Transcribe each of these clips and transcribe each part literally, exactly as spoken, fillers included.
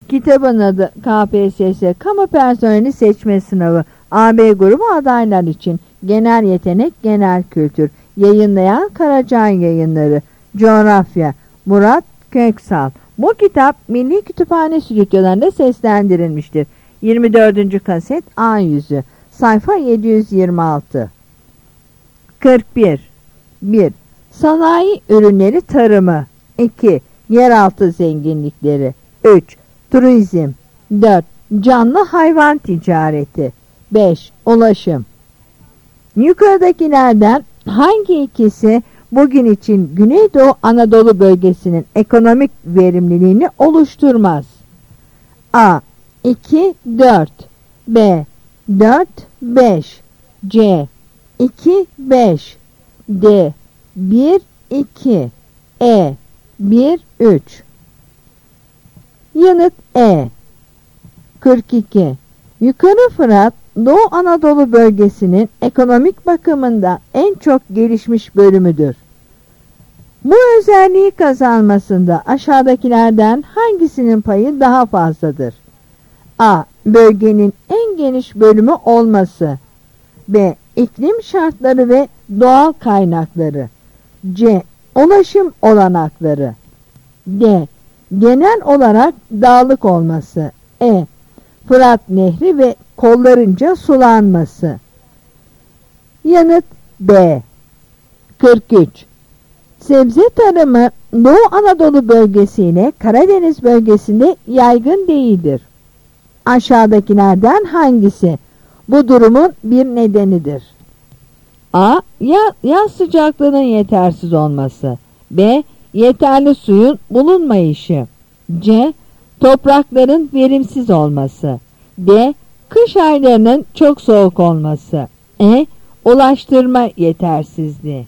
Kitabın adı K P S S Kamu Personeli Seçme Sınavı. A B grubu adaylar için. Genel yetenek, genel kültür. Yayınlayan Karacan Yayınları. Coğrafya Murat Köksal. Bu kitap Milli Kütüphane stüdyolarında seslendirilmiştir. yirmi dördüncü kaset A yüzü. Sayfa yedi yüz yirmi altı. kırk bir. bir. Sanayi ürünleri tarımı. iki. Yeraltı zenginlikleri. üç. Turizm. dört. Canlı hayvan ticareti. beş. Ulaşım. Yukarıdakilerden hangi ikisi bugün için Güneydoğu Anadolu bölgesinin ekonomik verimliliğini oluşturmaz? A. iki dört. B. dört beş. C. iki beş. D. bir iki. E. bir üç. Yanıt E. kırk iki. Yukarı Fırat, Doğu Anadolu bölgesinin ekonomik bakımında en çok gelişmiş bölümüdür. Bu özelliği kazanmasında aşağıdakilerden hangisinin payı daha fazladır? A. Bölgenin en geniş bölümü olması. B. İklim şartları ve doğal kaynakları. C. Ulaşım olanakları. D. Genel olarak dağlık olması. E. Fırat Nehri ve kollarınca sulanması. Yanıt B. kırk üç. Sebze tarımı Doğu Anadolu bölgesiyle Karadeniz bölgesinde yaygın değildir. Aşağıdakilerden hangisi bu durumun bir nedenidir? A. Ya, yaz sıcaklığının yetersiz olması. B. Yeterli suyun bulunmayışı. C. Toprakların verimsiz olması. D. Kış aylarının çok soğuk olması. E. Ulaştırma yetersizliği.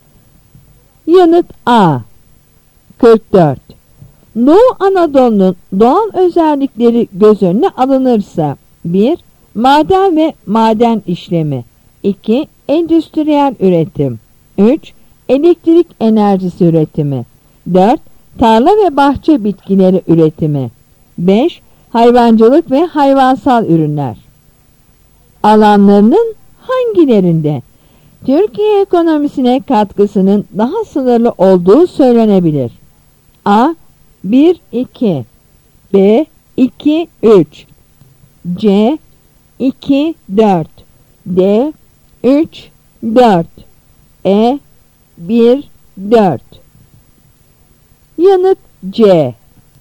Yanıt A. kırk dört. Doğu Anadolu'nun doğal özellikleri göz önüne alınırsa: bir. Maden ve maden işlemi. iki. Endüstriyel üretim. üç. Elektrik enerjisi üretimi. dört. Tarla ve bahçe bitkileri üretimi. beş. Hayvancılık ve hayvansal ürünler. Alanlarının hangilerinde Türkiye ekonomisine katkısının daha sınırlı olduğu söylenebilir? A. bir iki. B. iki üç. C. iki dört. D. üç dört. E. bir dört. Yanıt C.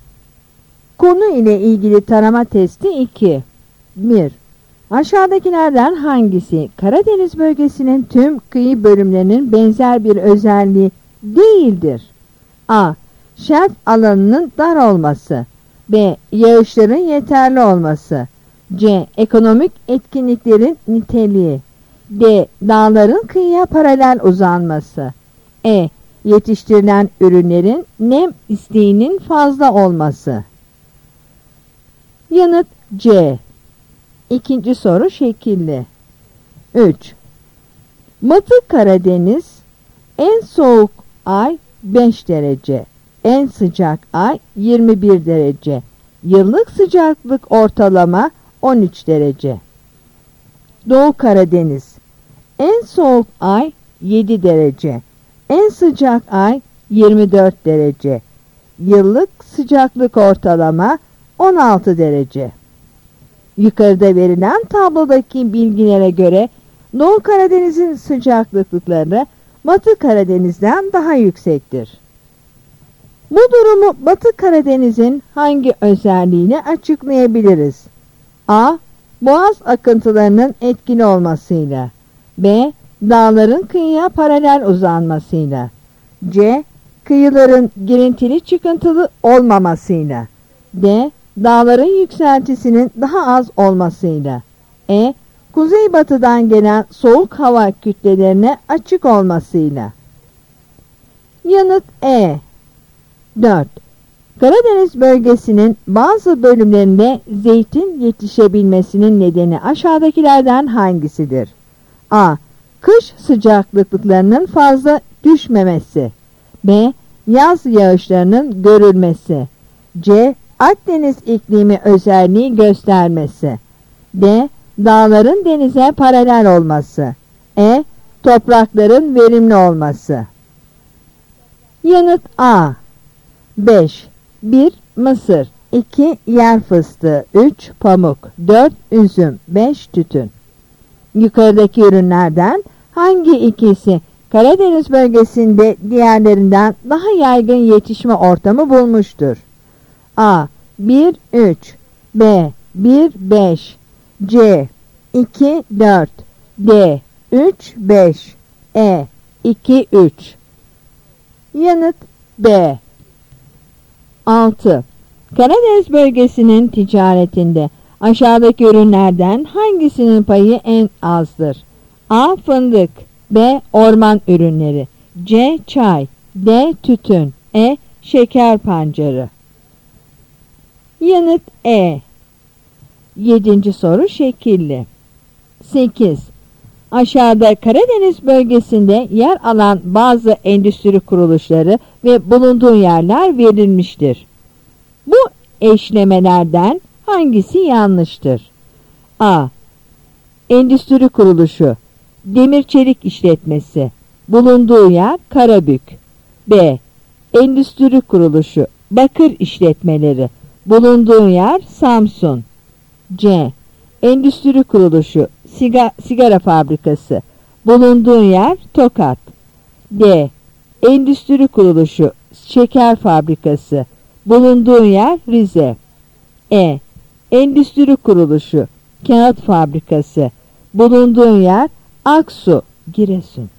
Konu ile ilgili tarama testi iki. bir. Aşağıdakilerden hangisi Karadeniz bölgesinin tüm kıyı bölümlerinin benzer bir özelliği değildir? A. Şelf alanının dar olması. B. Yağışların yeterli olması. C. Ekonomik etkinliklerin niteliği. D. Dağların kıyıya paralel uzanması. E. Yetiştirilen ürünlerin nem isteğinin fazla olması. Yanıt C. İkinci soru şekilli. üç. Batı Karadeniz en soğuk ay beş derece, en sıcak ay yirmi bir derece, yıllık sıcaklık ortalama on üç derece. Doğu Karadeniz en soğuk ay yedi derece, en sıcak ay yirmi dört derece, yıllık sıcaklık ortalama on altı derece. Yukarıda verilen tablodaki bilgilere göre Doğu Karadeniz'in sıcaklıkları Batı Karadeniz'den daha yüksektir. Bu durumu Batı Karadeniz'in hangi özelliğini açıklayabiliriz? A. Boğaz akıntılarının etkili olmasıyla. B. Dağların kıyıya paralel uzanmasıyla. C. Kıyıların girintili çıkıntılı olmamasıyla. D. Dağların yükseltisinin daha az olmasıyla. E. Kuzeybatıdan gelen soğuk hava kütlelerine açık olmasıyla. Yanıt E. dört. Karadeniz bölgesinin bazı bölümlerinde zeytin yetişebilmesinin nedeni aşağıdakilerden hangisidir? A. Kış sıcaklıklarının fazla düşmemesi. B. Yaz yağışlarının görülmesi. C. Akdeniz iklimi özelliği göstermesi. D. Dağların denize paralel olması. E. Toprakların verimli olması. Yanıt A. beş. bir. Mısır. iki. Yer fıstığı. üç. Pamuk. dört. Üzüm. beş. Tütün. Yukarıdaki ürünlerden hangi ikisi Karadeniz bölgesinde diğerlerinden daha yaygın yetişme ortamı bulmuştur? A. bir üç, B. bir beş, C. iki dört, D. üç beş, E. iki üç. Yanıt B. altı. Karadeniz bölgesinin ticaretinde aşağıdaki ürünlerden hangisinin payı en azdır? A. Fındık, B. Orman ürünleri, C. Çay, D. Tütün, E. Şeker pancarı. Yanıt E. Yedinci soru şekilli. sekiz. Aşağıda Karadeniz bölgesinde yer alan bazı endüstri kuruluşları ve bulunduğu yerler verilmiştir. Bu eşlemelerden hangisi yanlıştır? A. Endüstri kuruluşu, demir çelik işletmesi, bulunduğu yer Karabük. B. Endüstri kuruluşu, bakır işletmeleri, bulunduğu yer Samsun. C. Endüstri kuruluşu, siga sigara fabrikası, bulunduğu yer Tokat. D. Endüstri kuruluşu, şeker fabrikası, bulunduğu yer Rize. E. Endüstri kuruluşu, kağıt fabrikası, bulunduğu yer Aksu, Giresun.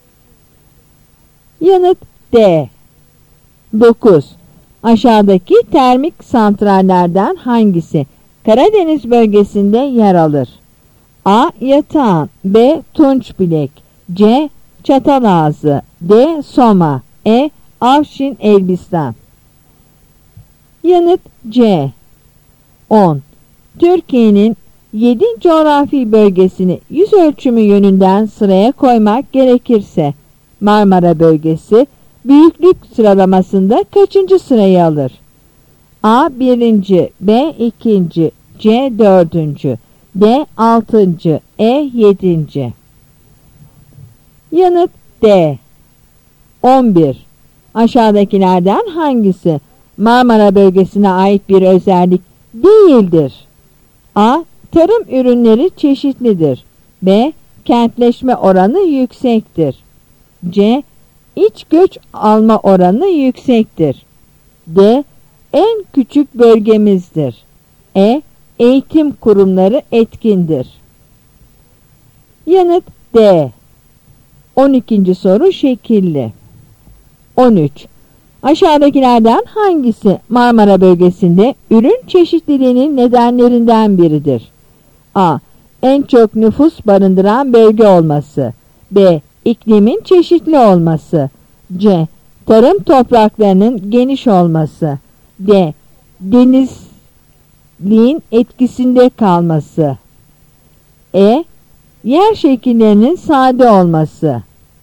Yanıt D. dokuz. Aşağıdaki termik santrallerden hangisi Karadeniz bölgesinde yer alır? A. Yatağan, B. Tunçbilek, C. Çatalazı, D. Soma, E. Afşin Elbistan. Yanıt C. on. Türkiye'nin yedi coğrafi bölgesini yüz ölçümü yönünden sıraya koymak gerekirse Marmara bölgesi büyüklük sıralamasında kaçıncı sırayı alır? A. birinci, B. ikinci, C. dördüncü, D. altıncı, E. yedinci. Yanıt D. on bir. Aşağıdakilerden hangisi Marmara bölgesine ait bir özellik değildir? A. Tarım ürünleri çeşitlidir. B. Kentleşme oranı yüksektir. C. İç göç alma oranı yüksektir. D. En küçük bölgemizdir. E. Eğitim kurumları etkindir. Yanıt D. on ikinci soru şekilli. on üç. Aşağıdakilerden hangisi Marmara bölgesinde ürün çeşitliliğinin nedenlerinden biridir? A. En çok nüfus barındıran bölge olması. B. İklimin çeşitli olması. C. Tarım topraklarının geniş olması. D. Denizliğin etkisinde kalması. E. Yer şekillerinin sade olması.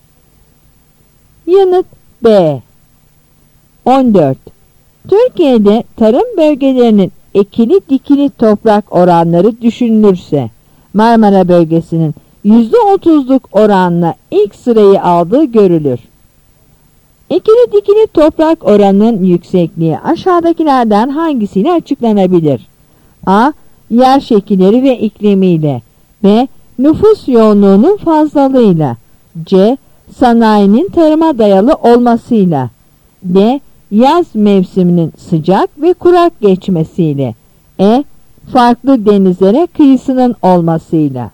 Yanıt B. on dört. Türkiye'de tarım bölgelerinin ekili dikili toprak oranları düşünülürse Marmara bölgesinin yüzde otuzluk oranla ilk sırayı aldığı görülür. Ekili dikili toprak oranının yüksekliği aşağıdakilerden hangisiyle açıklanabilir? A. Yer şekilleri ve iklimiyle. B. Nüfus yoğunluğunun fazlalığıyla. C. Sanayinin tarıma dayalı olmasıyla. D. Yaz mevsiminin sıcak ve kurak geçmesiyle. E. Farklı denizlere kıyısının olmasıyla.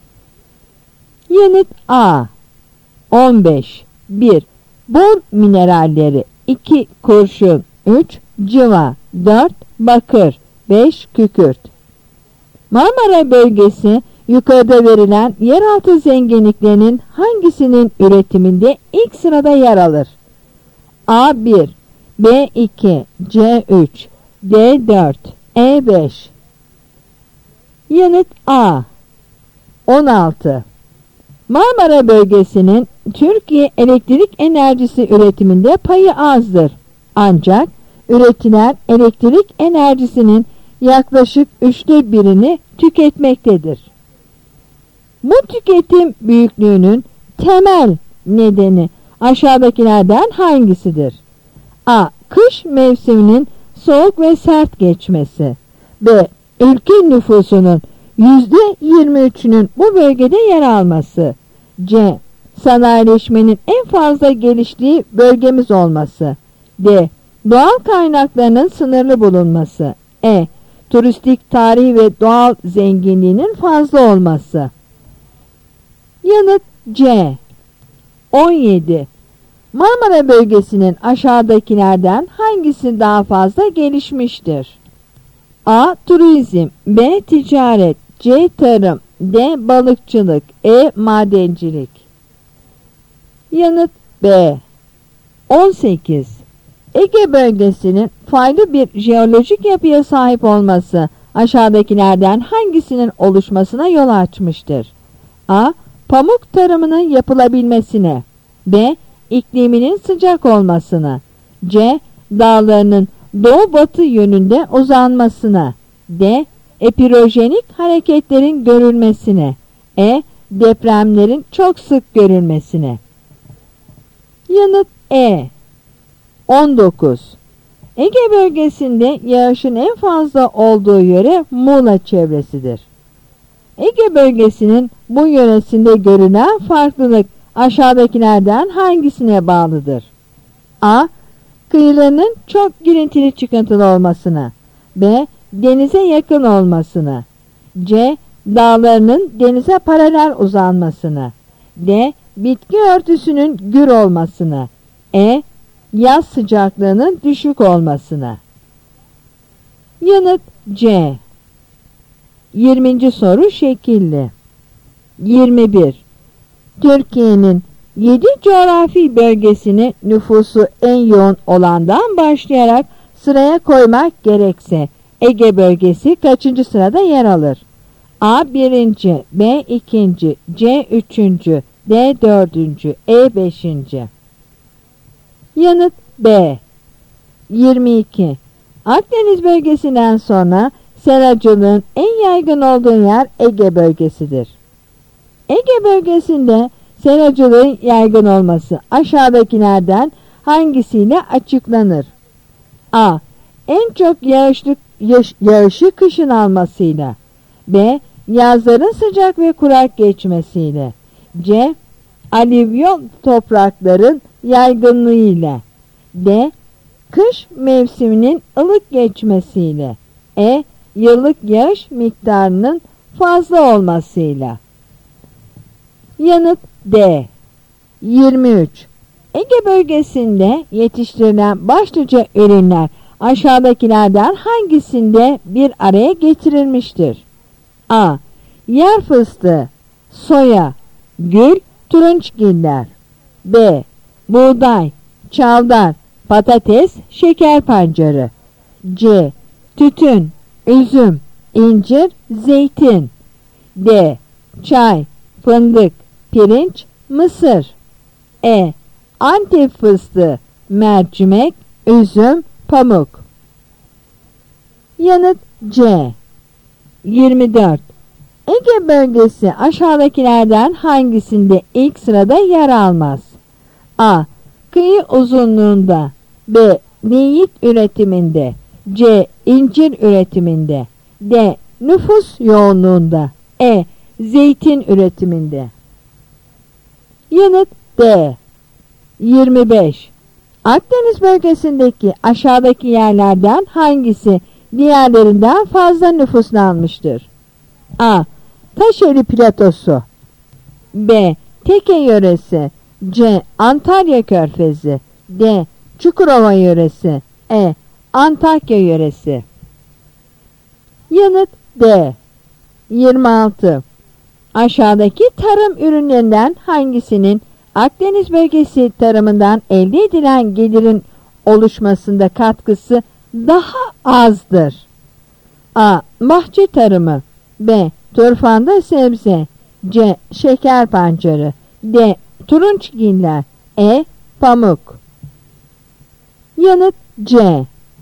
Yanıt A. on beş. bir. Bor mineralleri. iki. Kurşun. üç. Cıva. dört. Bakır. beş. Kükürt. Marmara bölgesi yukarıda verilen yeraltı zenginliklerinin hangisinin üretiminde ilk sırada yer alır? A bir, B iki, C üç, D dört, E beş. Yanıt A. on altı. Marmara bölgesinin Türkiye elektrik enerjisi üretiminde payı azdır. Ancak üretilen elektrik enerjisinin yaklaşık üçte birini tüketmektedir. Bu tüketim büyüklüğünün temel nedeni aşağıdakilerden hangisidir? A. Kış mevsiminin soğuk ve sert geçmesi. B. Ülke nüfusunun yüzde yirmi üçünün bu bölgede yer alması. C. Sanayileşmenin en fazla geliştiği bölgemiz olması. D. Doğal kaynaklarının sınırlı bulunması. E. Turistik, tarihi ve doğal zenginliğinin fazla olması. Yanıt C. on yedi. Marmara bölgesinin aşağıdakilerden hangisi daha fazla gelişmiştir? A. Turizm. B. Ticaret. C. Tarım. D. Balıkçılık. E. Madencilik. Yanıt B. on sekiz. Ege bölgesinin faylı bir jeolojik yapıya sahip olması aşağıdakilerden hangisinin oluşmasına yol açmıştır? A. Pamuk tarımının yapılabilmesine. B. İkliminin sıcak olmasına. C. Dağlarının doğu-batı yönünde uzanmasına. D. Epirojenik hareketlerin görülmesine. E. Depremlerin çok sık görülmesine. Yanıt E. on dokuz. Ege bölgesinde yağışın en fazla olduğu yöre Muğla çevresidir. Ege bölgesinin bu yöresinde görülen farklılık aşağıdakilerden hangisine bağlıdır? A. Kıyılarının çok girintili çıkıntılı olmasına. B. Denize yakın olmasına. C. Dağlarının denize paralel uzanmasına. D. Bitki örtüsünün gür olmasına. E. Yaz sıcaklığının düşük olmasına. Yanıt C. yirminci soru şekilli. yirmi bir. Türkiye'nin yedi coğrafi bölgesini nüfusu en yoğun olandan başlayarak sıraya koymak gerekse Ege bölgesi kaçıncı sırada yer alır? A. birinci. B. ikinci. C. üçüncü. D. dördüncü. E. beşinci. Yanıt B. yirmi iki. Akdeniz bölgesinden sonra seracılığın en yaygın olduğu yer Ege bölgesidir. Ege bölgesinde seracılığın yaygın olması aşağıdakilerden hangisiyle açıklanır? A. En çok yağışlı, yağış, yağışı kışın almasıyla. B. Yazların sıcak ve kurak geçmesiyle. C. Alüvyon toprakların yaygınlığıyla. D. Kış mevsiminin ılık geçmesiyle. E. Yıllık yağış miktarının fazla olmasıyla. Yanıt D. yirmi üç. Ege bölgesinde yetiştirilen başlıca ürünler aşağıdakilerden hangisinde bir araya getirilmiştir? A. Yer fıstığı, soya, gül, turunçgiller. B. Buğday, çavdar, patates, şeker pancarı. C. Tütün, üzüm, incir, zeytin. D. Çay, fındık, pirinç, mısır. E. Antep fıstığı, mercimek, üzüm, pamuk. Yanıt C. yirmi dört. Ege bölgesi aşağıdakilerden hangisinde ilk sırada yer almaz? A. Kıyı uzunluğunda. B. Linyit üretiminde. C. İncir üretiminde. D. Nüfus yoğunluğunda. E. Zeytin üretiminde. Yanıt D. yirmi beş. Akdeniz bölgesindeki aşağıdaki yerlerden hangisi diğerlerinden fazla nüfuslanmıştır? A. Taşeli platosu. B. Teke yöresi. C. Antalya Körfezi. D. Çukurova yöresi. E. Antakya yöresi. Yanıt D. yirmi altı. Aşağıdaki tarım ürünlerinden hangisinin Akdeniz bölgesi tarımından elde edilen gelirin oluşmasında katkısı daha azdır? A. Bahçe tarımı. B. Turfanda sebze. C. Şeker pancarı. D. Turunçgiller. E. Pamuk. Yanıt C.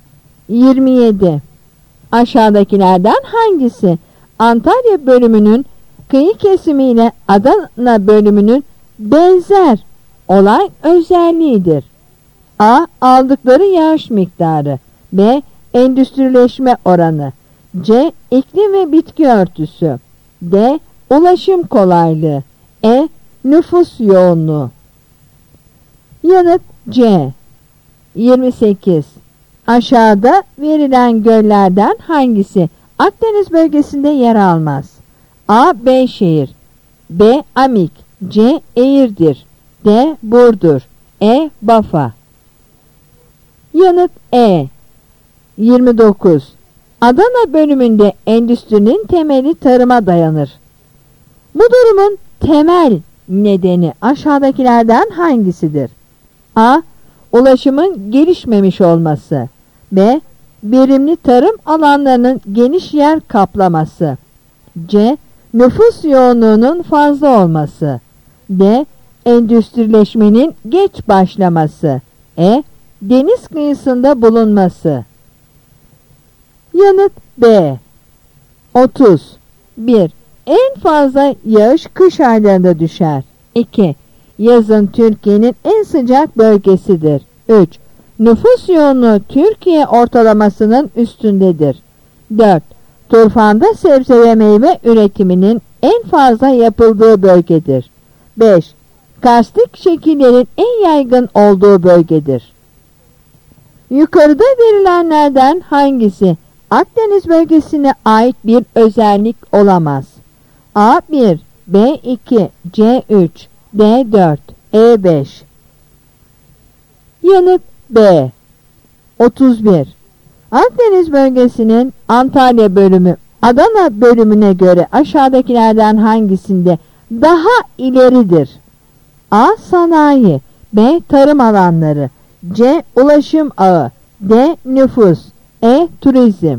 yirmi yedi. Aşağıdakilerden hangisi Antalya bölümünün kıyı kesimiyle Adana bölümünün benzer olan özelliğidir? A. Aldıkları yağış miktarı. B. Endüstrileşme oranı. C. İklim ve bitki örtüsü. D. Ulaşım kolaylığı. E. Nüfus yoğunluğu. Yanıt C. yirmi sekiz. Aşağıda verilen göllerden hangisi Akdeniz bölgesinde yer almaz? A. Beyşehir. B. Amik. C. Eğirdir. D. Burdur. E. Bafa. Yanıt E. yirmi dokuz. Adana bölümünde endüstrinin temeli tarıma dayanır. Bu durumun temel nedeni aşağıdakilerden hangisidir? A. Ulaşımın gelişmemiş olması. B. Verimli tarım alanlarının geniş yer kaplaması. C. Nüfus yoğunluğunun fazla olması. D. Endüstrileşmenin geç başlaması. E. Deniz kıyısında bulunması. Yanıt B. otuz. bir. En fazla yağış kış aylarında düşer. iki. Yazın Türkiye'nin en sıcak bölgesidir. üç. Nüfus yoğunluğu Türkiye ortalamasının üstündedir. dört. Turfanda sebze ve meyve üretiminin en fazla yapıldığı bölgedir. beş. Karstik şekillerin en yaygın olduğu bölgedir. Yukarıda verilenlerden hangisi Akdeniz bölgesine ait bir özellik olamaz? A bir, B iki, C üç, D dört, E beş. Yanıt B. otuz bir. Akdeniz bölgesinin Antalya bölümü Adana bölümüne göre aşağıdakilerden hangisinde daha ileridir? A. Sanayi. B. Tarım alanları. C. Ulaşım ağı. D. Nüfus. E. Turizm.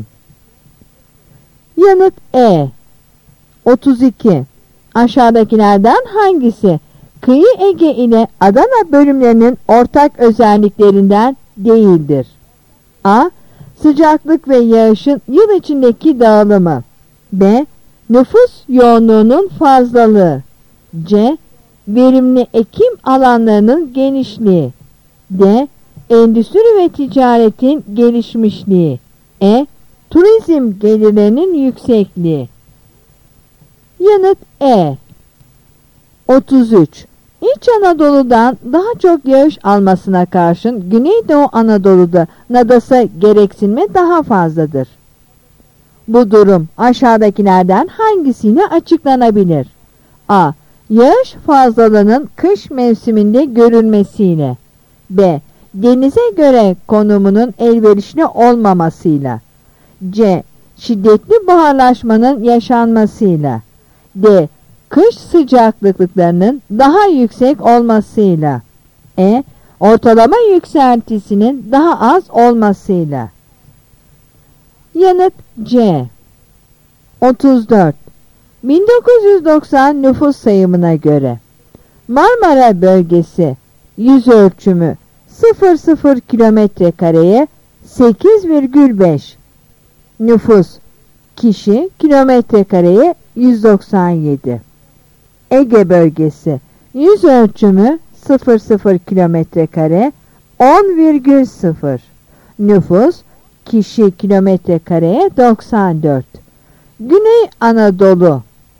Yanıt E. otuz iki. Aşağıdakilerden hangisi Kıyı Ege ile Adana bölümlerinin ortak özelliklerinden değildir? A. Sıcaklık ve yağışın yıl içindeki dağılımı. B. Nüfus yoğunluğunun fazlalığı. C. Verimli ekim alanlarının genişliği. D. Endüstri ve ticaretin gelişmişliği. E. Turizm gelirlerinin yüksekliği. Yanıt E. otuz üç. İç Anadolu'dan daha çok yağış almasına karşın Güneydoğu Anadolu'da nadasa gereksinme daha fazladır. Bu durum aşağıdakilerden hangisiyle açıklanabilir? A. Yağış fazlalığının kış mevsiminde görülmesiyle. B. Denize göre konumunun elverişli olmamasıyla. C. Şiddetli buharlaşmanın yaşanmasıyla. D. Kış sıcaklıklarının daha yüksek olmasıyla. E. Ortalama yükseltisinin daha az olmasıyla. Yanıt C. otuz dört. bin dokuz yüz doksan nüfus sayımına göre Marmara bölgesi yüz ölçümü sıfır sıfır kilometre kareye sekiz virgül beş. Nüfus kişi kilometre kareye yüz doksan yedi. Ege bölgesi yüz ölçümü sıfır sıfır kilometre kare on virgül sıfır. Nüfus kişi kilometre kareye doksan dört. Güney Anadolu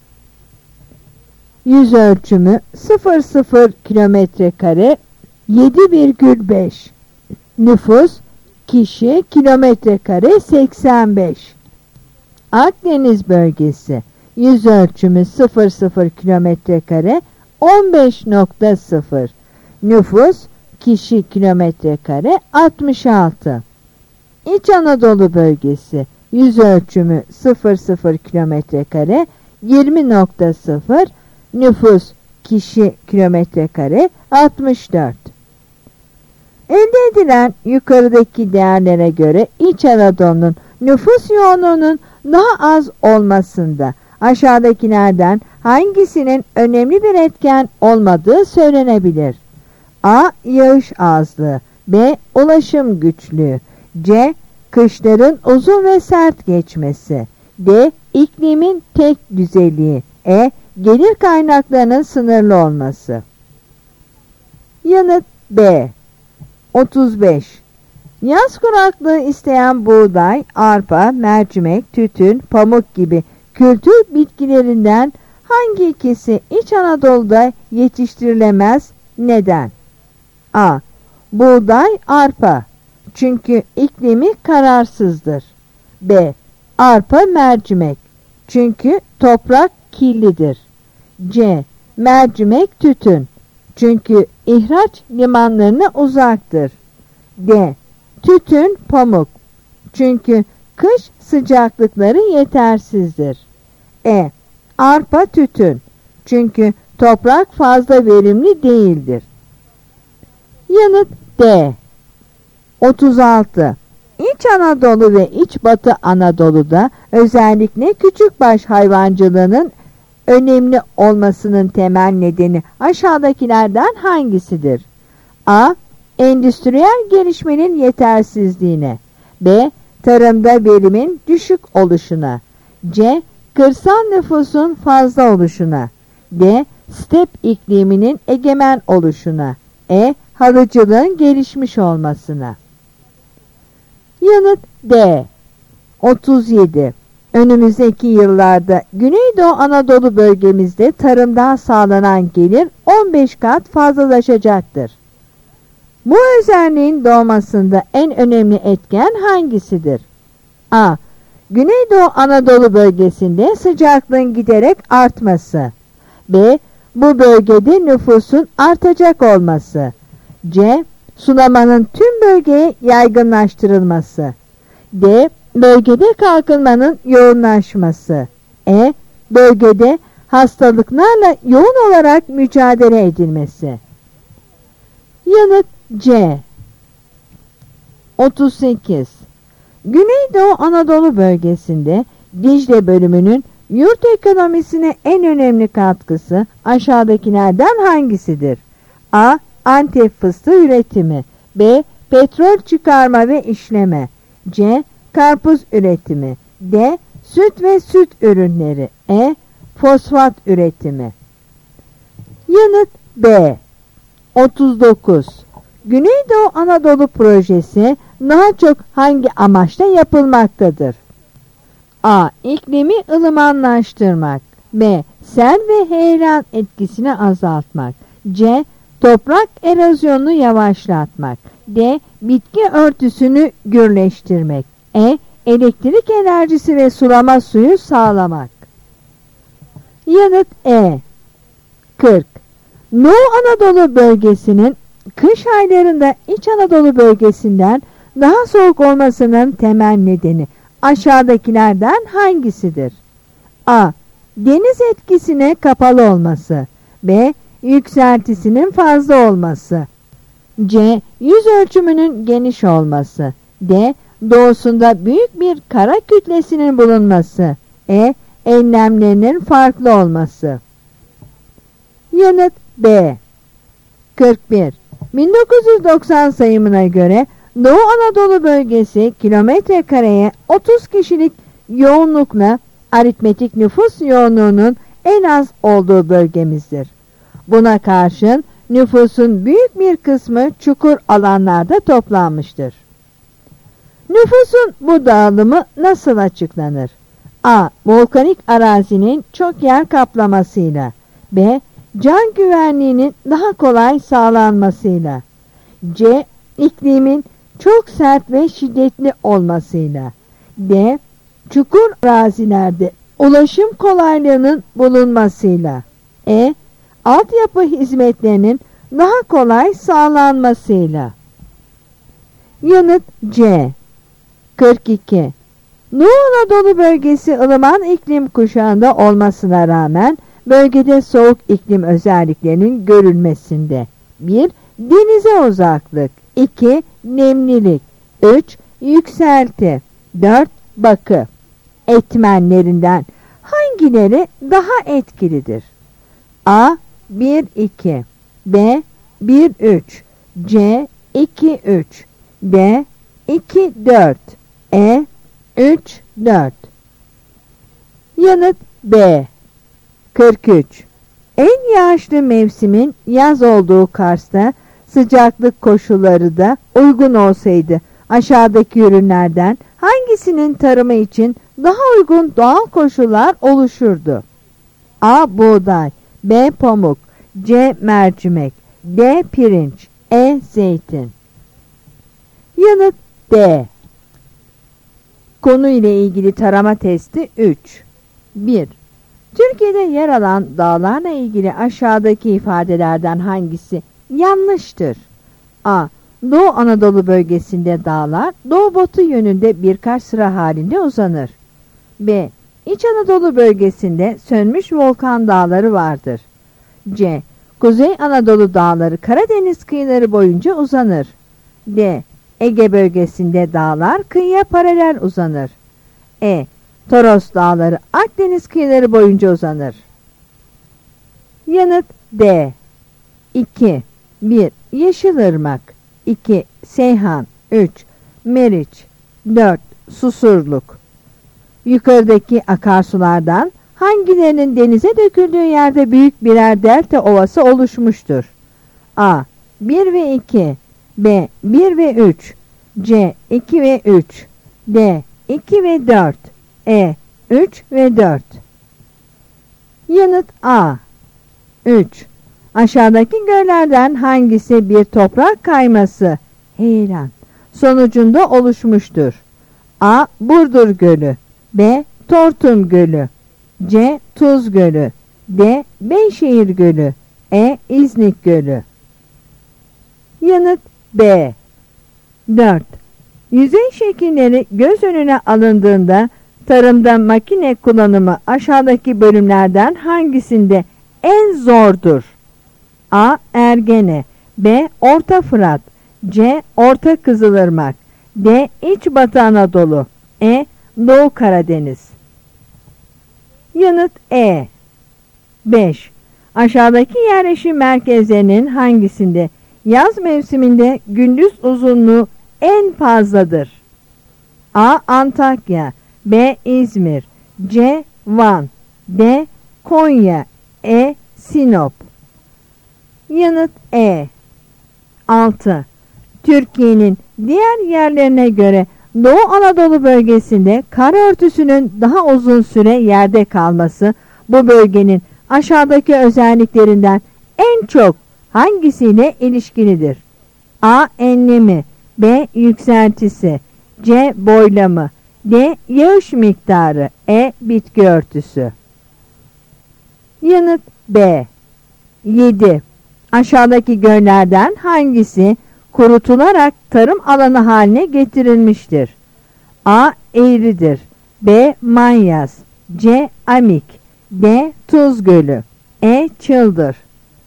yüz ölçümü sıfır sıfır kilometre kare yedi virgül beş. Nüfus kişi kilometre kare seksen beş. Akdeniz bölgesi yüz ölçümü sıfır sıfır kilometre kare on beş virgül sıfır. Nüfus kişi kilometre kare altmış altı. İç Anadolu bölgesi yüz ölçümü sıfır sıfır kilometre kare yirmi virgül sıfır. Nüfus kişi kilometre kare altmış dört. Elde edilen yukarıdaki değerlere göre İç Anadolu'nun nüfus yoğunluğunun daha az olmasında aşağıdakilerden hangisinin önemli bir etken olmadığı söylenebilir? A. Yağış azlığı. B. Ulaşım güçlüğü. C. kışların uzun ve sert geçmesi. D. İklimin tek düzeliği. E. Gelir kaynaklarının sınırlı olması. Yanıt B. otuz beş. Yaz kuraklığı isteyen buğday, arpa, mercimek, tütün, pamuk gibi kültür bitkilerinden hangi ikisi İç Anadolu'da yetiştirilemez? Neden? A. Buğday, arpa. Çünkü iklimi kararsızdır. B. Arpa, mercimek. Çünkü toprak kirlidir. C. Mercimek, tütün. Çünkü ihraç limanlarına uzaktır. D. Tütün, pamuk. Çünkü kış sıcaklıkları yetersizdir. E. Arpa, tütün. Çünkü toprak fazla verimli değildir. Yanıt D. otuz altı. İç Anadolu ve İç Batı Anadolu'da özellikle küçükbaş hayvancılığının önemli olmasının temel nedeni aşağıdakilerden hangisidir? A. Endüstriyel gelişmenin yetersizliğine. B. Tarımda verimin düşük oluşuna. C. Kırsal nüfusun fazla oluşuna. D. Step ikliminin egemen oluşuna. E. Halıcılığın gelişmiş olmasına. Yanıt D. otuz yedi. Önümüzdeki yıllarda Güneydoğu Anadolu bölgemizde tarımdan sağlanan gelir on beş kat fazlalaşacaktır. Bu özelliğin doğmasında en önemli etken hangisidir? A. Güneydoğu Anadolu bölgesinde sıcaklığın giderek artması. B. Bu bölgede nüfusun artacak olması. C. Sulamanın tüm bölgeye yaygınlaştırılması. D. Bölgede kalkınmanın yoğunlaşması. E. Bölgede hastalıklarla yoğun olarak mücadele edilmesi. Yanıt C. otuz sekiz. Güneydoğu Anadolu bölgesinde Dicle bölümünün yurt ekonomisine en önemli katkısı aşağıdakilerden hangisidir? A. Antep fıstığı üretimi. B. Petrol çıkarma ve işleme. C. Karpuz üretimi. D. Süt ve süt ürünleri. E. Fosfat üretimi. Yanıt B. otuz dokuz. Güneydoğu Anadolu projesi daha çok hangi amaçla yapılmaktadır? A. İklimi ılımanlaştırmak. B. Sel ve heyelan etkisini azaltmak. C. Toprak erozyonunu yavaşlatmak. D. Bitki örtüsünü gürleştirmek. E. Elektrik enerjisi ve sulama suyu sağlamak. Yanıt E. kırk. Doğu Anadolu bölgesinin kış aylarında İç Anadolu bölgesinden daha soğuk olmasının temel nedeni aşağıdakilerden hangisidir? A. Deniz etkisine kapalı olması. B. Yükseltisinin fazla olması. C. Yüz ölçümünün geniş olması. D. Doğusunda büyük bir kara kütlesinin bulunması. E. Enlemlerinin farklı olması. Yanıt B. kırk bir. bin dokuz yüz doksan sayımına göre Doğu Anadolu bölgesi kilometre kareye otuz kişilik yoğunlukla aritmetik nüfus yoğunluğunun en az olduğu bölgemizdir. Buna karşın nüfusun büyük bir kısmı çukur alanlarda toplanmıştır. Nüfusun bu dağılımı nasıl açıklanır? A. Volkanik arazinin çok yer kaplamasıyla. B. Can güvenliğinin daha kolay sağlanmasıyla. C. İklimin çok sert ve şiddetli olmasıyla. D. Çukur arazilerde ulaşım kolaylığının bulunmasıyla. E. Altyapı hizmetlerinin daha kolay sağlanmasıyla. Yanıt C. kırk iki. Doğu Anadolu bölgesi ılıman iklim kuşağında olmasına rağmen bölgede soğuk iklim özelliklerinin görülmesinde. bir. Denize uzaklık. iki. Nemlilik. üç. Yükselti. dört. Bakı. Etmenlerinden hangileri daha etkilidir? A. bir iki. B. bir üç. C. iki üç. D. iki dört. E üç dört. Yanıt B kırk üç. En yağışlı mevsimin yaz olduğu Kars'ta sıcaklık koşulları da uygun olsaydı aşağıdaki ürünlerden hangisinin tarımı için daha uygun doğal koşullar oluşurdu? A. Buğday, B. Pamuk, C. Mercimek, D. Pirinç, E. Zeytin. Yanıt D. Konu ile ilgili tarama testi üç. bir. Türkiye'de yer alan dağlarla ilgili aşağıdaki ifadelerden hangisi yanlıştır? A. Doğu Anadolu bölgesinde dağlar doğu batı yönünde birkaç sıra halinde uzanır. B. İç Anadolu bölgesinde sönmüş volkan dağları vardır. C. Kuzey Anadolu dağları Karadeniz kıyıları boyunca uzanır. D. Ege bölgesinde dağlar kıyıya paralel uzanır. E. Toros dağları Akdeniz kıyıları boyunca uzanır. Yanıt D. iki. bir. Yeşilırmak, iki. Seyhan, üç. Meriç, dört. Susurluk. Yukarıdaki akarsulardan hangilerinin denize döküldüğü yerde büyük birer delta ovası oluşmuştur? A. bir ve iki, B. bir ve üç, C. iki ve üç, D. iki ve dört, E. üç ve dört. Yanıt A. üç. Aşağıdaki göllerden hangisi bir toprak kayması heyelan sonucunda oluşmuştur? A. Burdur Gölü, B. Tortum Gölü, C. Tuz Gölü, D. Beyşehir Gölü, E. İznik Gölü. Yanıt B. dört. Yüzey şekilleri göz önüne alındığında tarımda makine kullanımı aşağıdaki bölümlerden hangisinde en zordur? A. Ergene, B. Orta Fırat, C. Orta Kızılırmak, D. İç Batı Anadolu, E. Doğu Karadeniz. Yanıt E. beş. Aşağıdaki yerleşim merkezlerinin hangisinde yaz mevsiminde gündüz uzunluğu en fazladır? A. Antakya, B. İzmir, C. Van, D. Konya, E. Sinop. Yanıt E. altı. Türkiye'nin diğer yerlerine göre Doğu Anadolu bölgesinde kar örtüsünün daha uzun süre yerde kalması bu bölgenin aşağıdaki özelliklerinden en çok hangisiyle ilişkilidir? A. Enlemi, B. Yükseltisi, C. Boylamı, D. Yağış miktarı, E. Bitki örtüsü. Yanıt B. yedi. Aşağıdaki göllerden hangisi kurutularak tarım alanı haline getirilmiştir? A. Eğridir, B. Manyas, C. Amik, D. Tuz Gölü, E. Çıldır.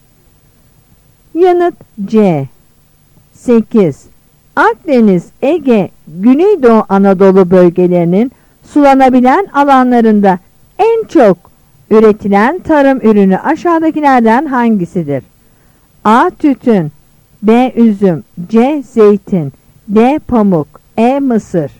Yanıt C. sekiz. Akdeniz, Ege, Güneydoğu Anadolu bölgelerinin sulanabilen alanlarında en çok üretilen tarım ürünü aşağıdakilerden hangisidir? A. Tütün, B. Üzüm, C. Zeytin, D. Pamuk, E. Mısır.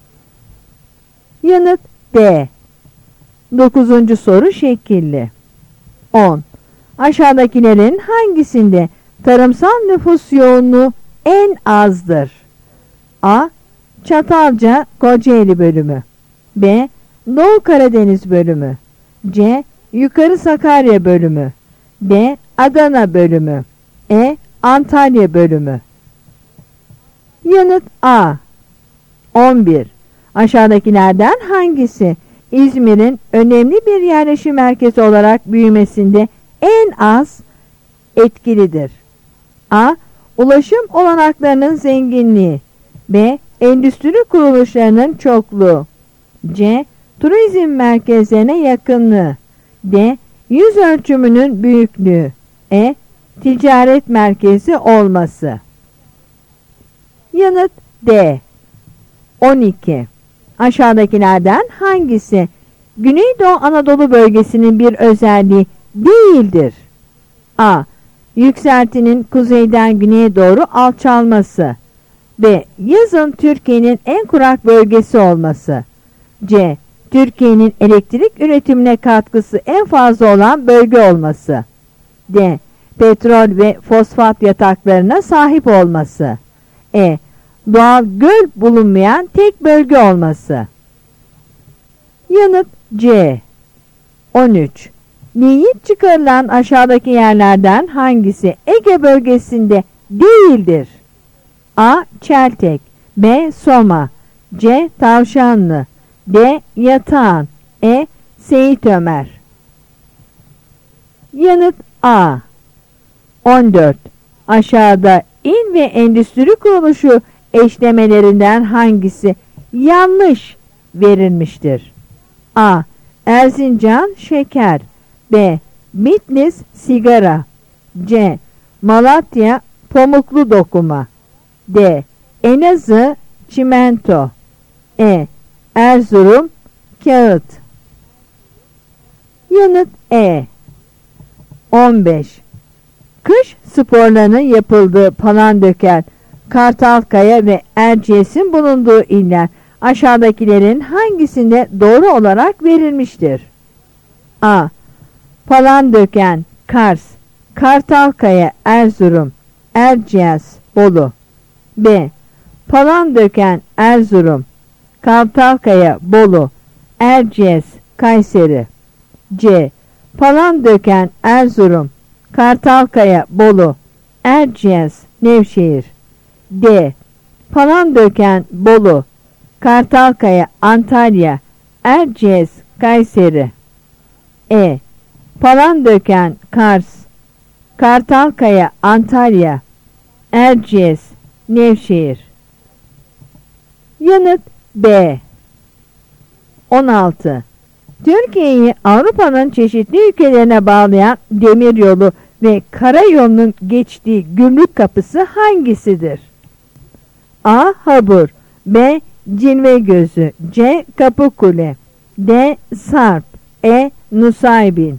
Yanıt D. dokuzuncu soru şekilli. on. Aşağıdakilerin hangisinde tarımsal nüfus yoğunluğu en azdır? A. Çatalca Kocaeli bölümü, B. Doğu Karadeniz bölümü, C. Yukarı Sakarya bölümü, D. Adana bölümü, E. Antalya bölümü. Yanıt A. on bir. Aşağıdakilerden hangisi İzmir'in önemli bir yerleşim merkezi olarak büyümesinde en az etkilidir? A. Ulaşım olanaklarının zenginliği, B. Endüstri kuruluşlarının çokluğu, C. Turizm merkezlerine yakınlığı, D. Yüz ölçümünün büyüklüğü, E. Ticaret merkezi olması. Yanıt D. on iki. Aşağıdakilerden hangisi Güneydoğu Anadolu bölgesinin bir özelliği değildir? A. Yükseltinin kuzeyden güneye doğru alçalması, B. Yazın Türkiye'nin en kurak bölgesi olması. C. Türkiye'nin elektrik üretimine katkısı en fazla olan bölge olması. D. Petrol ve fosfat yataklarına sahip olması. E. Doğal göl bulunmayan tek bölge olması. Yanıt C. on üç. Neyit çıkarılan aşağıdaki yerlerden hangisi Ege bölgesinde değildir? A. Çeltek, B. Soma, C. Tavşanlı, D. Yatağan, E. Seyit Ömer. Yanıt A. on dört. Aşağıda il ve endüstri kuruluşu eşlemelerinden hangisi yanlış verilmiştir? A. Erzincan şeker, B. Bitlis sigara, C. Malatya pamuklu dokuma, D. Elazığ çimento, E. Erzurum kağıt. Yanıt E. on beş. Kış sporlarının yapıldığı Palandöken, Kartalkaya ve Erciyes'in bulunduğu iller aşağıdakilerin hangisinde doğru olarak verilmiştir? A. Palandöken, Kars, Kartalkaya, Erzurum, Erciyes, Bolu. B. Palandöken, Erzurum, Kartalkaya, Bolu, Erciyes, Kayseri. C. Palandöken, Erzurum, Kartalkaya, Bolu, Erciyes, Nevşehir. D. Palandöken, Bolu, Kartalkaya, Antalya, Erciyes, Kayseri. E. Palandöken, Kars, Kartalkaya, Antalya, Erciyes, Nevşehir. Yanıt B. on altı. Türkiye'yi Avrupa'nın çeşitli ülkelerine bağlayan demiryolu ve karayolunun geçtiği gümrük kapısı hangisidir? A. Habur, B. Cilvegözü, C. Kapıkule, D. Sarp, E. Nusaybin.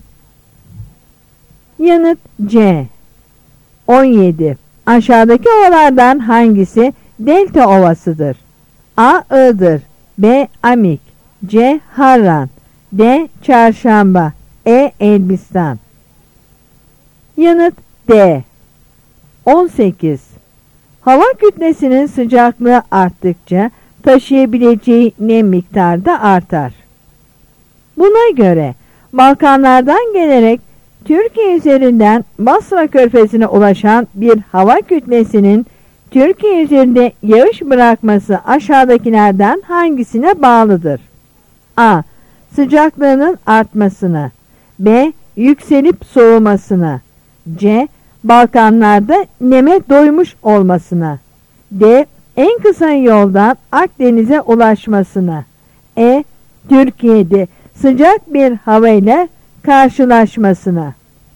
Yanıt C. on yedi. Aşağıdaki ovalardan hangisi Delta Ovası'dır? A. Iğdır, B. Amik, C. Harran, D. Çarşamba, E. Elbistan. Yanıt D. on sekiz. Hava kütlesinin sıcaklığı arttıkça taşıyabileceği nem miktarı da artar. Buna göre Balkanlardan gelerek Türkiye üzerinden Basra Körfezi'ne ulaşan bir hava kütlesinin Türkiye üzerinde yağış bırakması aşağıdakilerden hangisine bağlıdır? A. Sıcaklığının artmasına, B. Yükselip soğumasına, C. Balkanlarda neme doymuş olmasına, D. En kısa yoldan Akdeniz'e ulaşmasına, E. Türkiye'de sıcak bir havayla karşılaşmasına.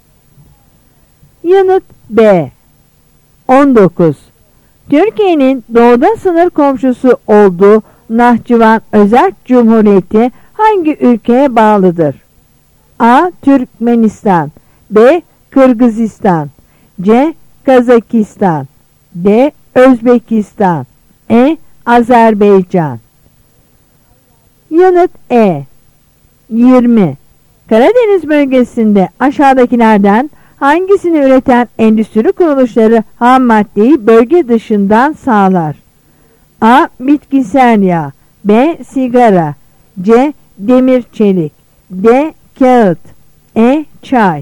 Yanıt B. on dokuz. Türkiye'nin doğuda sınır komşusu olduğu Nahçıvan Özerk Cumhuriyeti hangi ülkeye bağlıdır? A. Türkmenistan, B. Kırgızistan, C. Kazakistan, D. Özbekistan, E. Azerbaycan. Yanıt E. yirmi. Karadeniz bölgesinde aşağıdakilerden hangisini üreten endüstri kuruluşları ham maddeyi bölge dışından sağlar? A. Bitkisel yağ, B. Sigara, C. Demir çelik, D. Kağıt, E. Çay.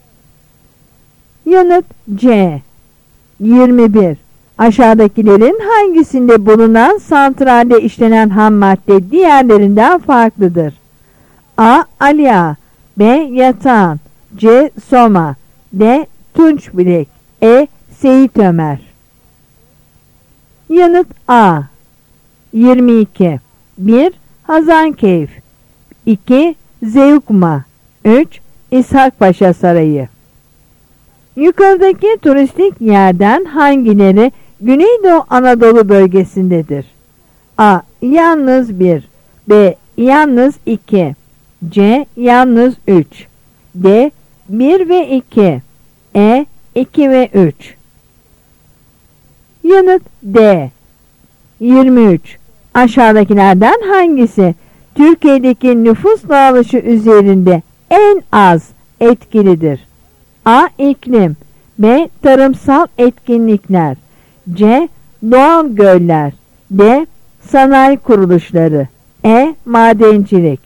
Yanıt C. yirmi bir. Aşağıdakilerin hangisinde bulunan santralde işlenen ham madde diğerlerinden farklıdır? A. Ali Ağa, B. Yatağan, C. Soma, D. Tunç bilek, E. Seyit Ömer. Yanıt A. yirmi iki. bir. Hazankeyf, iki. Zeugma, üç. İshakpaşa Sarayı. Yukarıdaki turistik yerden hangileri Güneydoğu Anadolu bölgesindedir? A. Yalnız bir, B. Yalnız iki, C. Yalnız üç, D. bir ve iki, E. iki ve üç. Yanıt D. yirmi üç. Aşağıdakilerden hangisi Türkiye'deki nüfus dağılışı üzerinde en az etkilidir? A. İklim. B. Tarımsal etkinlikler. C. Doğal göller. D. Sanayi kuruluşları. E. Madencilik.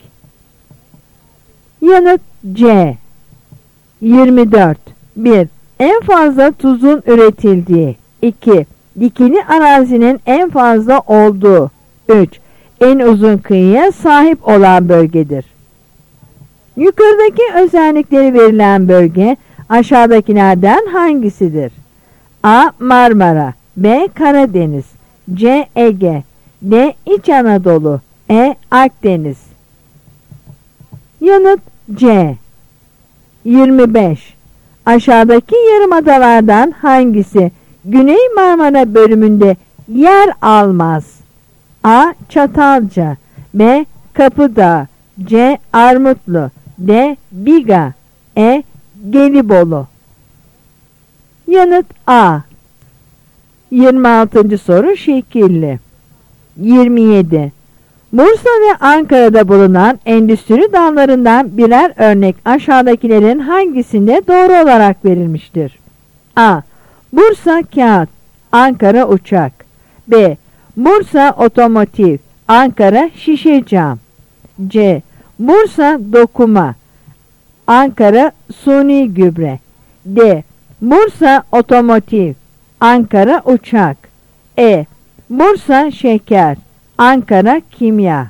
Yanıt C. yirmi dört. bir. En fazla tuzun üretildiği. iki. Dikili arazinin en fazla olduğu. üç. En uzun kıyıya sahip olan bölgedir. Yukarıdaki özellikleri verilen bölge aşağıdakilerden hangisidir? A. Marmara. B. Karadeniz. C. Ege. D. İç Anadolu. E. Akdeniz. Yanıt C. yirmi beş. Aşağıdaki yarımadalardan hangisi Güney Marmara bölümünde yer almaz? A. Çatalca. B. Kapıdağ. C. Armutlu. D. Biga. E. Gelibolu. Yanıt A. yirmi altıncı soru şekilli. yirmi yedi. Bursa ve Ankara'da bulunan endüstri dallarından birer örnek aşağıdakilerin hangisinde doğru olarak verilmiştir? A. Bursa kağıt, Ankara uçak. B. Bursa otomotiv, Ankara şişe cam. C. Bursa dokuma, Ankara suni gübre. D. Bursa otomotiv, Ankara uçak. E. Bursa şeker, Ankara kimya.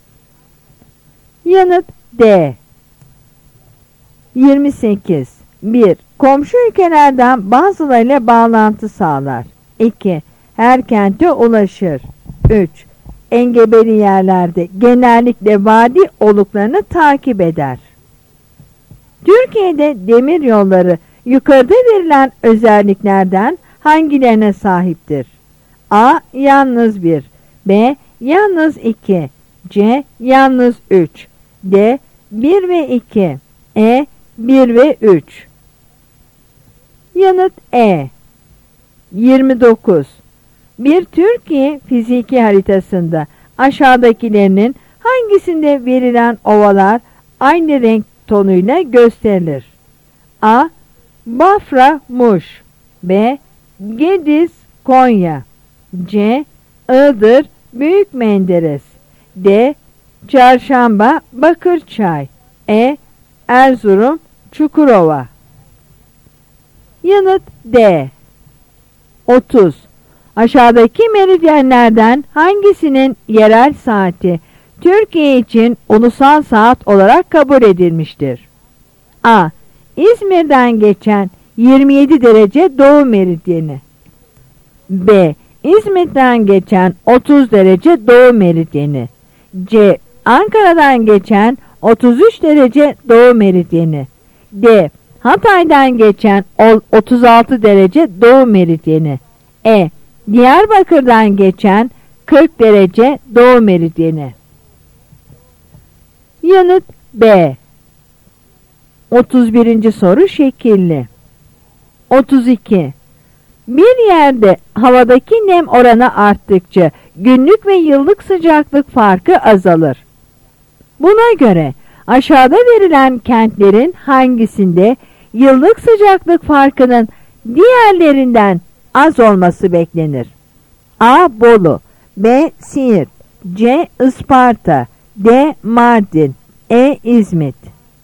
Yanıt D. yirmi sekiz. bir. Komşu ülkelerden bazılarıyla bağlantı sağlar. iki. Her kente ulaşır. üç. Engebeli yerlerde genellikle vadi oluklarını takip eder. Türkiye'de demir yolları yukarıda verilen özelliklerden hangilerine sahiptir? A. Yalnız bir. B. Yalnız iki. C. Yalnız üç. D. bir ve iki. E. bir ve üç. Yanıt E. yirmi dokuz. Bir Türkiye fiziki haritasında aşağıdakilerinin hangisinde verilen ovalar aynı renk tonuyla gösterilir? A. Bafra, Muş. B. Gediz, Konya. C. Iğdır, Büyük Menderes. D. Çarşamba, Bakırçay. E. Erzurum, Çukurova. Yanıt D. otuz. Aşağıdaki meridyenlerden hangisinin yerel saati Türkiye için ulusal saat olarak kabul edilmiştir? A. İzmir'den geçen yirmi yedi derece doğu meridyeni. B. İzmit'ten geçen otuz derece doğu meridyeni. C. Ankara'dan geçen otuz üç derece doğu meridyeni. D. Hatay'dan geçen otuz altı derece doğu meridyeni. E. Diyarbakır'dan geçen kırk derece doğu meridyeni. Yanıt B. otuz birinci soru şekilli. otuz iki. Bir yerde havadaki nem oranı arttıkça günlük ve yıllık sıcaklık farkı azalır. Buna göre aşağıda verilen kentlerin hangisinde yıllık sıcaklık farkının diğerlerinden az olması beklenir? A. Bolu. B. Siirt. C. Isparta. D. Mardin. E. İzmit.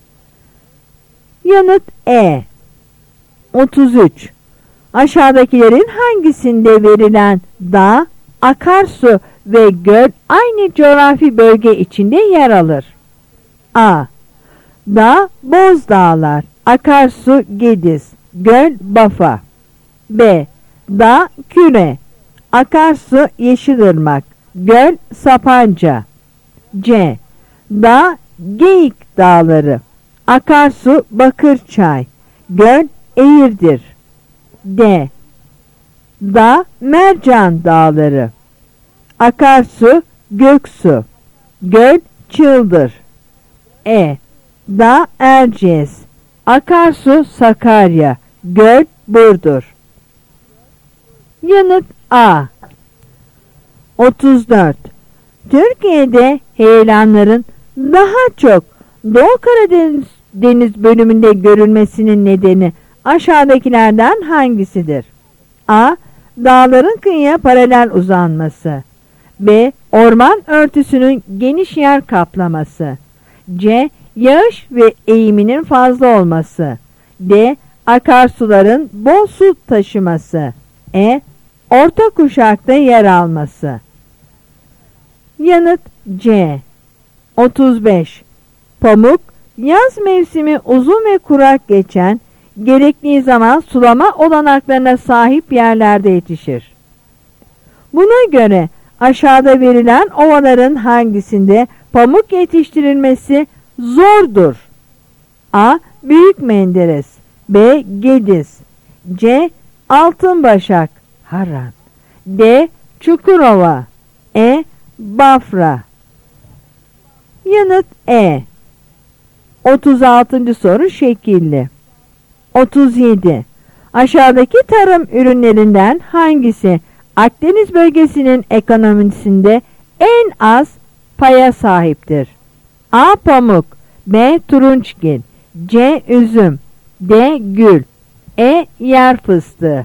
Yanıt E. otuz üç. Aşağıdakilerin hangisinde verilen dağ, akarsu ve göl aynı coğrafi bölge içinde yer alır? A. Dağ, Bozdağlar. Akarsu, Gediz. Göl, Bafa. B. Dağ, Küre. Akarsu, Yeşilırmak. Göl, Sapanca. C. Dağ, Geyik Dağları. Akarsu, Bakırçay. Göl, Eğirdir. D. Dağ, Mercan Dağları. Akarsu, Göksu. Göl, Çıldır. E. Dağ, Erciyes. Akarsu, Sakarya. Göl, Burdur. Yanıt A. otuz dört. Türkiye'de heyelanların daha çok Doğu Karadeniz deniz bölümünde görülmesinin nedeni aşağıdakilerden hangisidir? A. Dağların kıyıya paralel uzanması. B. Orman örtüsünün geniş yer kaplaması. C. Yağış ve eğiminin fazla olması. D. Akarsuların bol su taşıması. E. Orta kuşakta yer alması. Yanıt C. otuz beş. Pamuk, yaz mevsimi uzun ve kurak geçen, gerektiği zaman sulama olanaklarına sahip yerlerde yetişir. Buna göre aşağıda verilen ovaların hangisinde pamuk yetiştirilmesi zordur? A. Büyük Menderes. B. Gediz. C. Altınbaşak, Harran. D. Çukurova. E. Bafra. Yanıt E. otuz altıncı soru şekilli. otuz yedi. Aşağıdaki tarım ürünlerinden hangisi Akdeniz bölgesinin ekonomisinde en az paya sahiptir? A. Pamuk. B. Turunçgil. C. Üzüm. D. Gül. E. Yer fıstığı.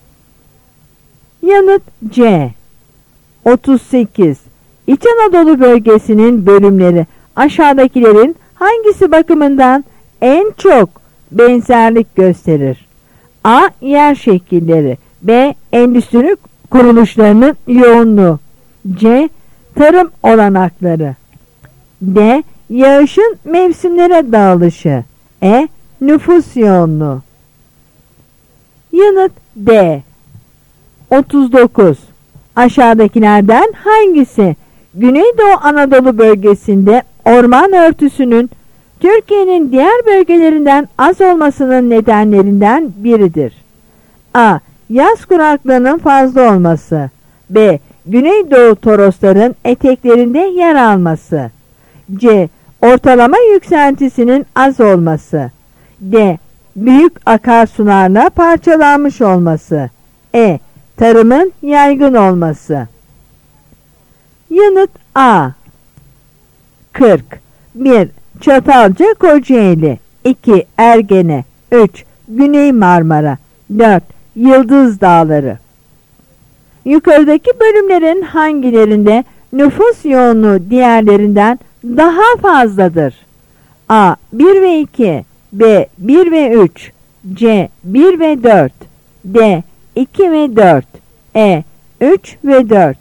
Yanıt C. otuz sekiz. İç Anadolu bölgesinin bölümleri aşağıdakilerin hangisi bakımından en çok benzerlik gösterir? A. Yer şekilleri. B. Endüstri kuruluşlarının yoğunluğu. C. Tarım olanakları. D. Yağışın mevsimlere dağılışı. E. Nüfus yoğunluğu. Yanıt D. otuz dokuz. Aşağıdakilerden hangisi Güneydoğu Anadolu bölgesinde orman örtüsünün Türkiye'nin diğer bölgelerinden az olmasının nedenlerinden biridir? A. Yaz kuraklığının fazla olması. B. Güneydoğu Torosların eteklerinde yer alması. C. Ortalama yükseltisinin az olması. D. Büyük akarsularla parçalanmış olması. E. Tarımın yaygın olması. Yanıt A. kırk. bir. Çatalca Kocaeli. iki. Ergene. üç. Güney Marmara. dört. Yıldız Dağları. Yukarıdaki bölümlerin hangilerinde nüfus yoğunluğu diğerlerinden daha fazladır? A. bir ve iki. B. bir ve üç. C. bir ve dört. D. iki ve dört. E. üç ve dört.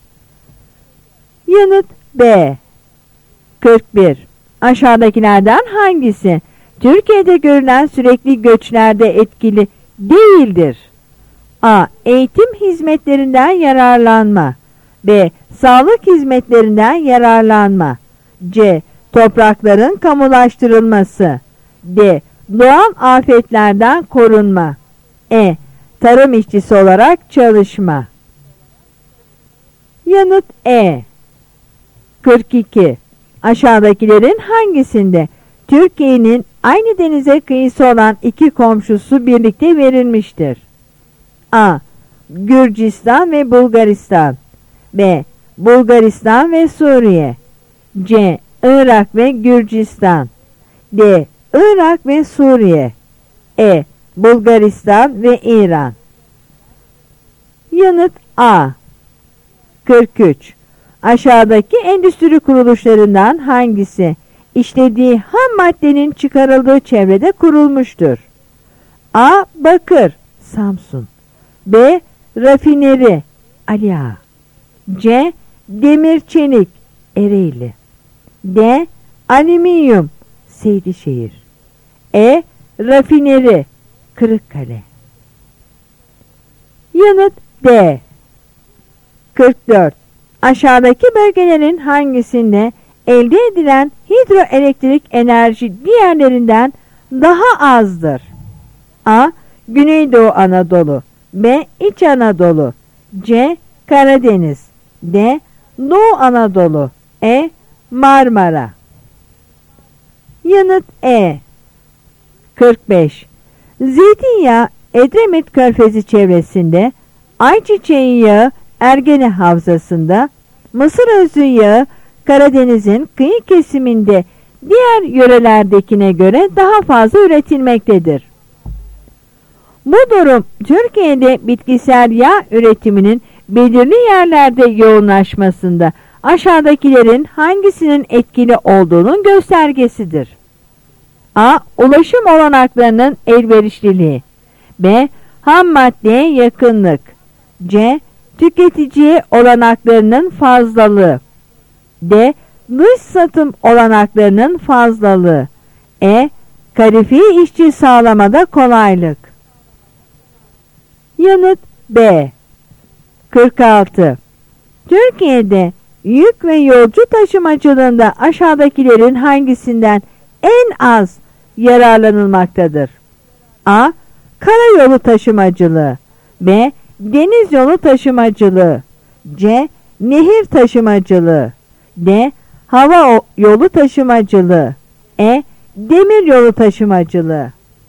Yanıt B. kırk bir. Aşağıdakilerden hangisi Türkiye'de görülen sürekli göçlerde etkili değildir? A. Eğitim hizmetlerinden yararlanma. B. Sağlık hizmetlerinden yararlanma. C. Toprakların kamulaştırılması. D. Doğal afetlerden korunma. E. Tarım işçisi olarak çalışma. Yanıt E. kırk iki. Aşağıdakilerin hangisinde Türkiye'nin aynı denize kıyısı olan iki komşusu birlikte verilmiştir? A. Gürcistan ve Bulgaristan. B. Bulgaristan ve Suriye. C. Irak ve Gürcistan. D. Irak ve Suriye. E. Bulgaristan ve İran. Yanıt A. kırk üç. Aşağıdaki endüstri kuruluşlarından hangisi işlediği ham maddenin çıkarıldığı çevrede kurulmuştur? A. Bakır, Samsun. B. Rafineri, Ali Ağa. C. Demir çelik, Ereğli. D. Alüminyum, Seydişehir. E. Rafineri, Kırıkkale. Yanıt D. kırk dört. Aşağıdaki bölgelerin hangisinde elde edilen hidroelektrik enerji diğerlerinden daha azdır? A. Güneydoğu Anadolu. B. İç Anadolu. C. Karadeniz. D. Doğu Anadolu. E. Marmara. Yanıt E. kırk beş. Zeytinyağı Edremit Körfezi çevresinde, ayçiçeği yağı Ergene Havzası'nda, Mısır özü yağı Karadeniz'in kıyı kesiminde diğer yörelerdekine göre daha fazla üretilmektedir. Bu durum Türkiye'de bitkisel yağ üretiminin belirli yerlerde yoğunlaşmasında aşağıdakilerin hangisinin etkili olduğunun göstergesidir. A. Ulaşım olanaklarının elverişliliği. B. Ham maddeye yakınlık. C. Tüketiciye olanaklarının fazlalığı. D. Dış satım olanaklarının fazlalığı. E. Kalifiye işçi sağlamada kolaylık. Yanıt B. kırk altı. Türkiye'de yük ve yolcu taşımacılığında aşağıdakilerin hangisinden en az yararlanılmaktadır? A. Karayolu taşımacılığı. B. Deniz yolu taşımacılığı. C. Nehir taşımacılığı. D. Hava yolu taşımacılığı. E. Demir yolu taşımacılığı.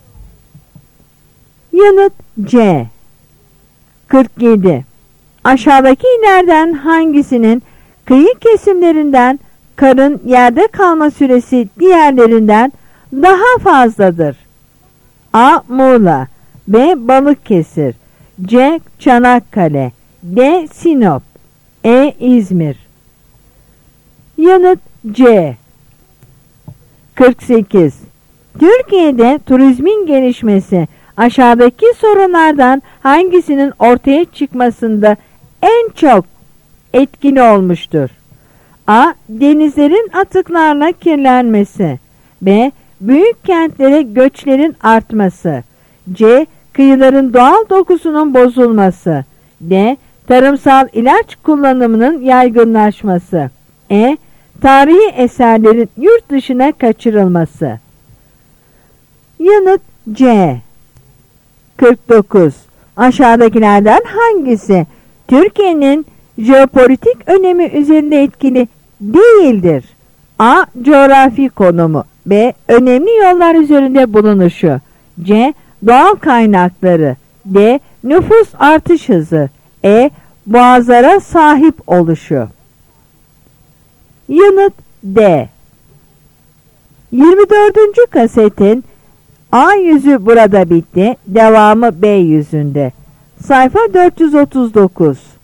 Yanıt C. kırk yedi. Aşağıdaki illerden hangisinin kıyı kesimlerinden karın yerde kalma süresi diğerlerinden daha fazladır? A. Muğla. B. Balıkesir. C. Çanakkale. D. Sinop. E. İzmir. Yanıt C. kırk sekiz. Türkiye'de turizmin gelişmesi aşağıdaki sorunlardan hangisinin ortaya çıkmasında en çok etkili olmuştur? A. Denizlerin atıklarla kirlenmesi. B. Büyük kentlere göçlerin artması. C. Kıyıların doğal dokusunun bozulması. D. Tarımsal ilaç kullanımının yaygınlaşması. E. Tarihi eserlerin yurt dışına kaçırılması. Yanıt C. kırk dokuz. Aşağıdakilerden hangisi Türkiye'nin jeopolitik önemi üzerinde etkili değildir? A. Coğrafi konumu. B. Önemli yollar üzerinde bulunuşu. C. Doğal kaynakları. D. Nüfus artış hızı. E. Boğazlara sahip oluşu. Yanıt D. yirmi dördüncü kasetin A yüzü burada bitti. Devamı B yüzünde. Sayfa dört yüz otuz dokuz.